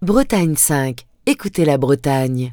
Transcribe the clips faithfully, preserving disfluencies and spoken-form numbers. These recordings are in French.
Bretagne cinq, écoutez la Bretagne.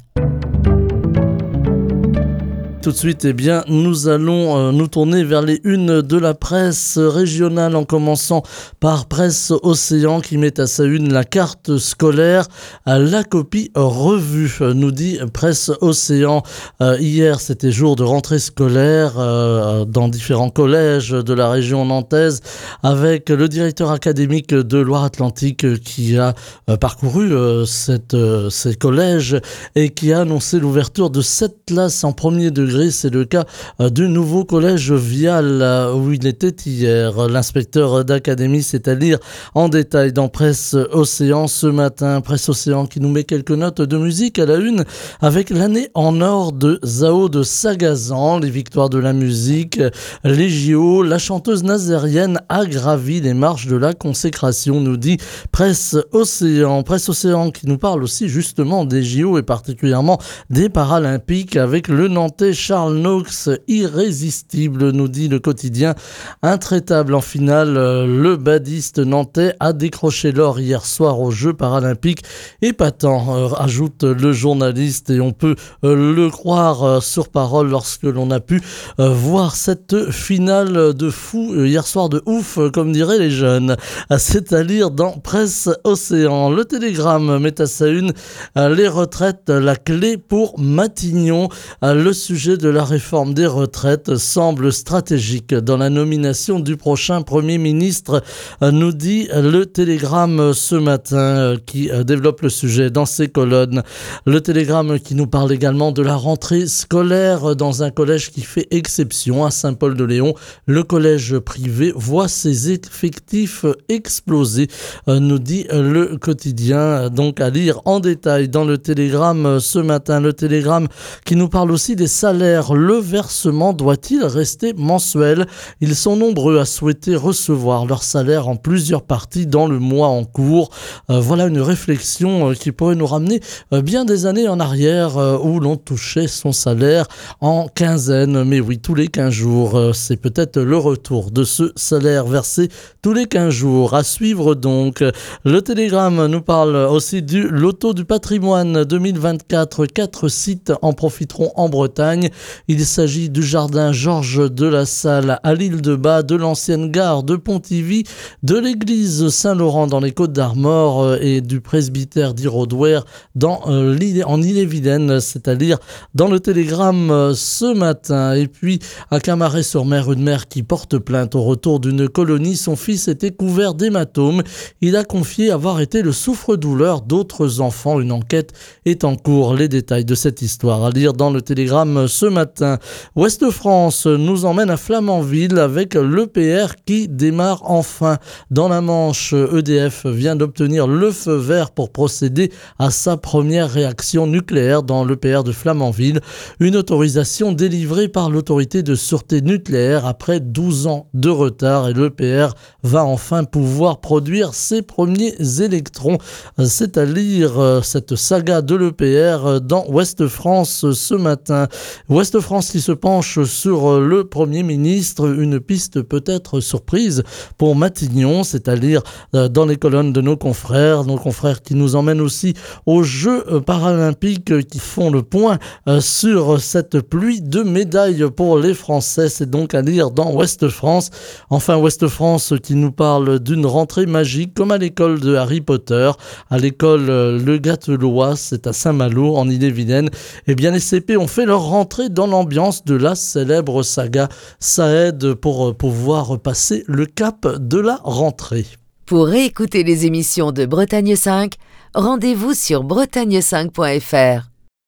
Tout de suite, eh bien, nous allons euh, nous tourner vers les unes de la presse régionale en commençant par Presse Océan qui met à sa une la carte scolaire, euh, la copie revue, euh, nous dit Presse Océan. Euh, hier, c'était jour de rentrée scolaire euh, dans différents collèges de la région nantaise avec le directeur académique de Loire-Atlantique qui a euh, parcouru euh, cette, euh, ces collèges et qui a annoncé l'ouverture de sept classes en premier degré. C'est le cas du nouveau collège Vial où il était hier. L'inspecteur d'académie, c'est à lire en détail dans Presse Océan ce matin. Presse Océan qui nous met quelques notes de musique à la une avec l'année en or de Zao de Sagazan, les victoires de la musique, les J O. La chanteuse nazérienne a gravi les marches de la consécration, nous dit Presse Océan. Presse Océan qui nous parle aussi justement des J O et particulièrement des Paralympiques avec le Nantais Charles Knox, irrésistible, nous dit le quotidien. Intraitable en finale, le badiste nantais a décroché l'or hier soir aux Jeux paralympiques. Épatant, euh, ajoute le journaliste, et on peut euh, le croire euh, sur parole lorsque l'on a pu euh, voir cette finale de fou, euh, hier soir de ouf, euh, comme diraient les jeunes. C'est à lire dans Presse Océan. Le Télégramme met à sa une euh, les retraites, la clé pour Matignon. Euh, le sujet de la réforme des retraites semble stratégique dans la nomination du prochain Premier ministre, nous dit le Télégramme ce matin, qui développe le sujet dans ses colonnes. Le Télégramme qui nous parle également de la rentrée scolaire dans un collège qui fait exception à Saint-Paul-de-Léon. Le collège privé voit ses effectifs exploser, nous dit le quotidien. Donc à lire en détail dans le Télégramme ce matin. Le Télégramme qui nous parle aussi des salaires. Le versement doit-il rester mensuel ? Ils sont nombreux à souhaiter recevoir leur salaire en plusieurs parties dans le mois en cours. Euh, voilà une réflexion euh, qui pourrait nous ramener euh, bien des années en arrière euh, où l'on touchait son salaire en quinzaine. Mais oui, tous les quinze jours, euh, c'est peut-être le retour de ce salaire versé tous les quinze jours. À suivre donc. Le Télégramme nous parle aussi du Loto du patrimoine deux mille vingt-quatre. Quatre sites en profiteront en Bretagne. Il s'agit du jardin Georges de la Salle à l'île de Bas, de l'ancienne gare de Pontivy, de l'église Saint-Laurent dans les Côtes-d'Armor et du presbytère d'Irodouer dans, euh, l'île, en Ille-et-Vilaine, c'est-à-dire dans le Télégramme euh, ce matin. Et puis à Camaret-sur-Mer, une mère qui porte plainte au retour d'une colonie. Son fils était couvert d'hématomes. Il a confié avoir été le souffre-douleur d'autres enfants. Une enquête est en cours. Les détails de cette histoire à lire dans le Télégramme ce matin. Ouest France nous emmène à Flamanville avec l'E P R qui démarre enfin. Dans la Manche, E D F vient d'obtenir le feu vert pour procéder à sa première réaction nucléaire dans l'E P R de Flamanville. Une autorisation délivrée par l'autorité de sûreté nucléaire après douze ans de retard et l'E P R va enfin pouvoir produire ses premiers électrons. C'est à lire cette saga de l'E P R dans Ouest France ce matin. Ouest France qui se penche sur le Premier ministre, une piste peut-être surprise pour Matignon, c'est à lire dans les colonnes de nos confrères, nos confrères qui nous emmènent aussi aux Jeux paralympiques qui font le point sur cette pluie de médailles pour les Français, c'est donc à lire dans Ouest France. Enfin Ouest France qui nous parle d'une rentrée magique comme à l'école de Harry Potter, à l'école Le Gâtelois, c'est à Saint-Malo en Ille-et-Vilaine. Eh bien les C P ont fait leur rentrée dans l'ambiance de la célèbre saga. Ça aide pour pouvoir passer le cap de la rentrée. Pour réécouter les émissions de Bretagne cinq, rendez-vous sur bretagne cinq point f r.